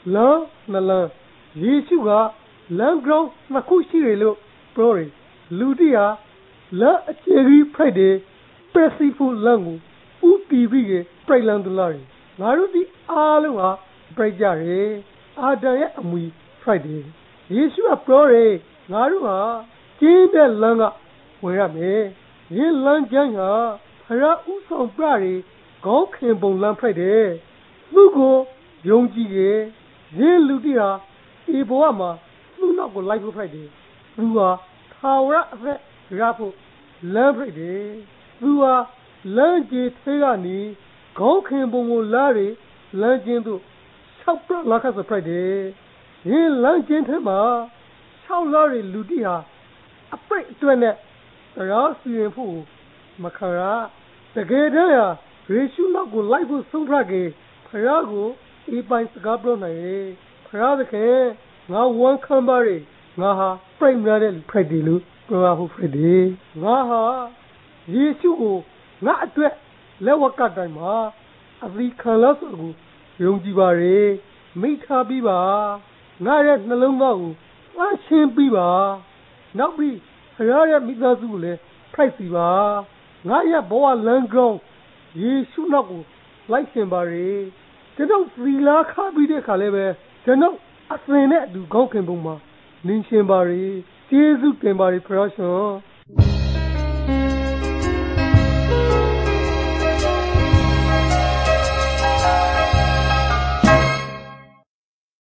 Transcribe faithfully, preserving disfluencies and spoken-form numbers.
lăng nà lăng Yesu ga lăng ground na ku shi re lo pro re lu ti ha la a che ri Friday peaceful lăng ko u ti bi ge prai lang la re ngā ru ti a long ha prai ja re Adam ye amui Friday Yesu a pro re ngā ru ha chin de lăng gaဝင်ရမယ်ဒီလမ်းကျမ်းဟာဖရာဥဆောင်ပြတွေခေါင်းခင်ပုံလမ်းဖိုက်တယ်သူ့ကိုယုံကြည်ရဲ့ဒီလူတိဟာဒီဘဝမှာသူ့နောက်ကိုလိုက်ဖို့ဖိုက်တယ်သူဟာထာဝရအသက်ရဖို့လမ်းဖိုက်တယ်သူဟာလမ်းကြီးသေးကနေခေါင်းခင်ပုံကိုလာတွေလမ်းကျင်းသို့ဆောက်ပြလာခတ်ဖိုက်တယ်ဒီလမ်းကျင်းထဲမှာဆောက်လာတွေလူတိဟာအပိတ်အတွက်နဲ့တရားစီရင်ဖို့မခရာတကယ်တည်းဟာယေရှုနောက်ကိုလိုက်ဖို့ဆုံးဖြတ်ခဲ့ဖရာကိုဒီပိုင်းစကားပြောနိုင်ရဲ့ဖရာသခင်ငါဝန်ခံပါရငါဟာပြိုင်ရတဲ့ဖက်ဒီလို့ပြောဖို့ဖက်ဒီငါဟာယေရှုကိုငါအတွက်လက်ဝတ်ကတိုင်းမှာအသီးခံလို့ဆိုကိုယုံကြည်ပါရမိထားပြီးပါငါရဲ့နှလုံးသားကိုဝှရှင်းပြီးပါနောက်ပြီးဖရာရဲ့မိသားစုကိုလည်းဖိုက်စီပါငါရဲ့ဘဝလမ်းကြောင်းယေရှုနောက်ကိုလိုက်ရှင်ပါရကျွန်တော်သီလာခပြီးတဲ့ခါလည်းပဲကျွန်တော်အစင်နဲ့အတူကောင်းခင်ပုံမှာနင်းရှင်ပါရကျေးဇူးတင်ပါရဖရာရှင်